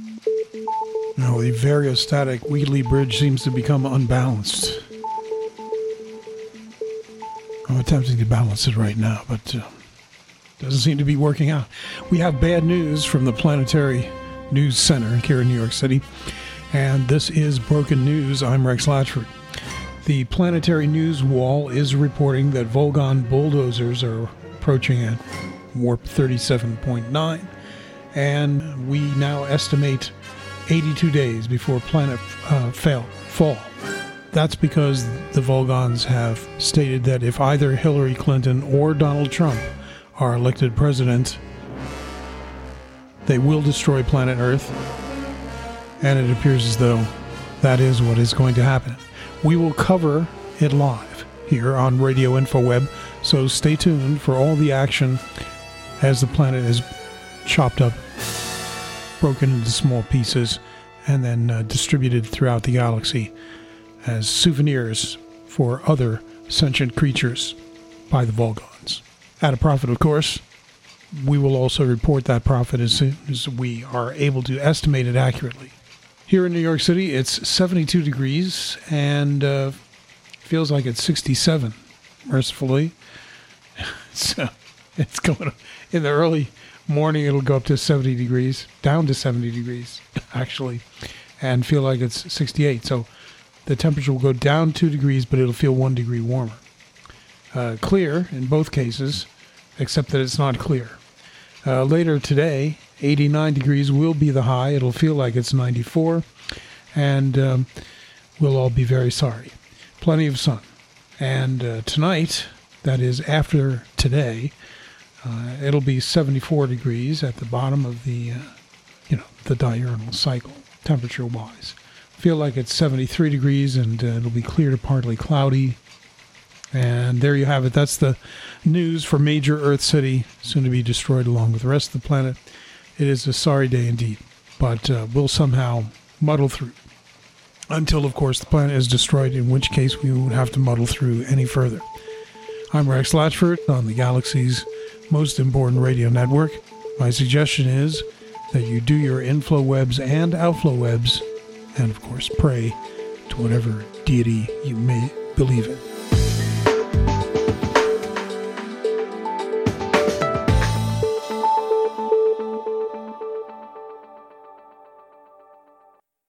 Now, the variostatic Wheatley Bridge seems to become unbalanced. I'm attempting to balance it right now, but doesn't seem to be working out. We have bad news from the Planetary News Center here in New York City, and this is Broken News. I'm Rex Latchford. The Planetary News Wall is reporting that Volgon bulldozers are approaching at warp 37.9, and we now estimate 82 days before planet fall. That's because the Volgons have stated that if either Hillary Clinton or Donald Trump are elected president, they will destroy planet Earth, and it appears as though that is what is going to happen. We will cover it live here on Radio InfoWeb, so stay tuned for all the action as the planet is chopped up, broken into small pieces, and then distributed throughout the galaxy as souvenirs for other sentient creatures by the Volgons. At a profit, of course. We will also report that profit as soon as we are able to estimate it accurately. Here in New York City, it's 72 degrees and feels like it's 67, mercifully. So it's going in the early morning, it'll go up to 70 degrees, down to 70 degrees, actually, and feel like it's 68. So the temperature will go down 2 degrees, but it'll feel 1 degree warmer. Clear in both cases, except that it's not clear. Later today, 89 degrees will be the high. It'll feel like it's 94, and we'll all be very sorry. Plenty of sun. And tonight, that is after today, it'll be 74 degrees at the bottom of the diurnal cycle, temperature-wise. Feel like it's 73 degrees, and it'll be clear to partly cloudy. And there you have it. That's the news for Major Earth City, soon to be destroyed along with the rest of the planet. It is a sorry day indeed, but we'll somehow muddle through. Until, of course, the planet is destroyed, in which case we won't have to muddle through any further. I'm Rex Latchford on the galaxy's most important radio network. My suggestion is that you do your inflow webs and outflow webs, and, of course, pray to whatever deity you may believe in.